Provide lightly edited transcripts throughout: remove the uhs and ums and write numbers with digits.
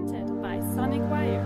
Presented by Sonic Wire.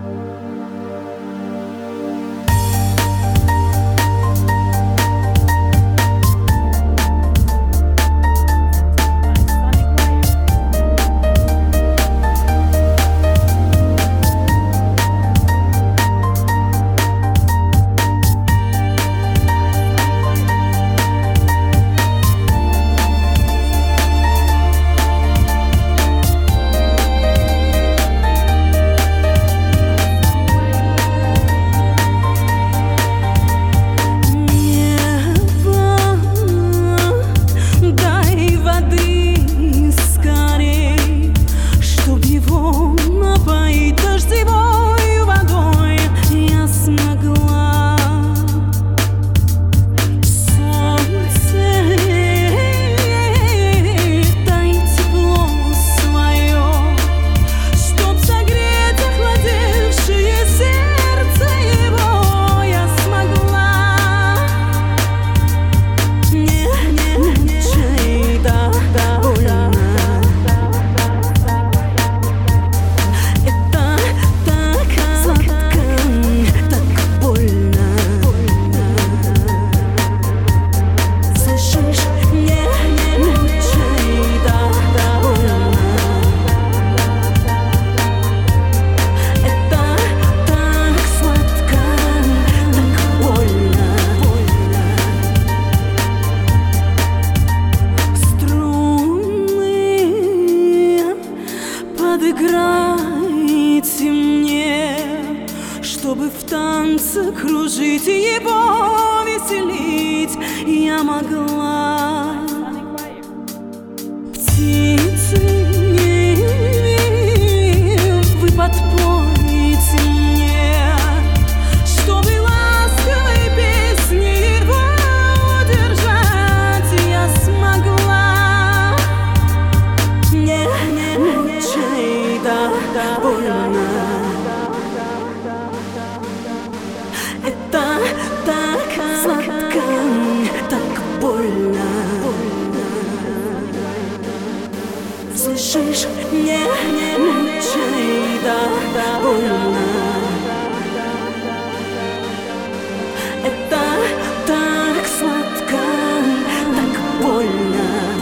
Подыграйте мне, чтобы в танце кружить и его веселить я могла. Птицы, вы подпойте мне, чтобы ласковой песни его удержать я смогла. Не мучай, да больно. Это так сладко, так больно. Слышишь? Не мучай, да больно. Это так сладко, так больно.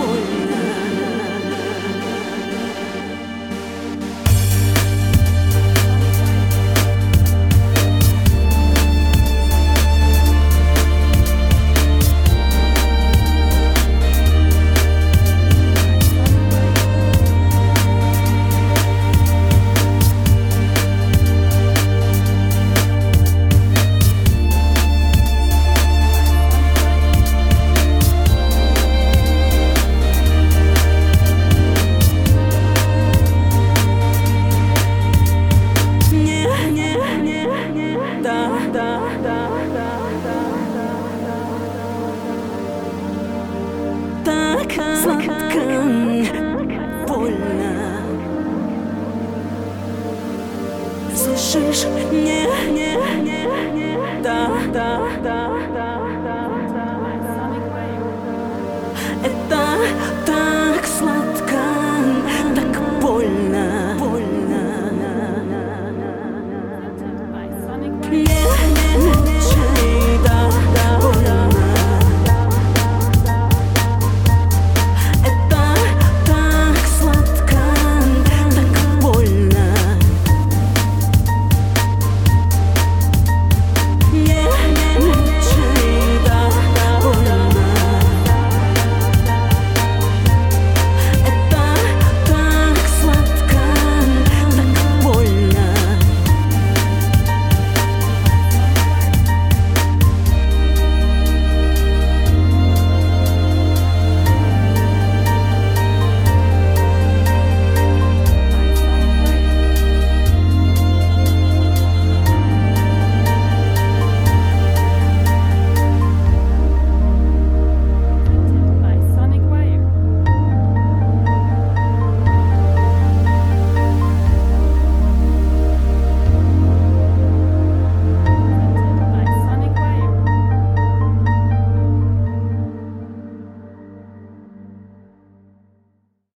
Так сладко, больно. Слышишь? Не, да.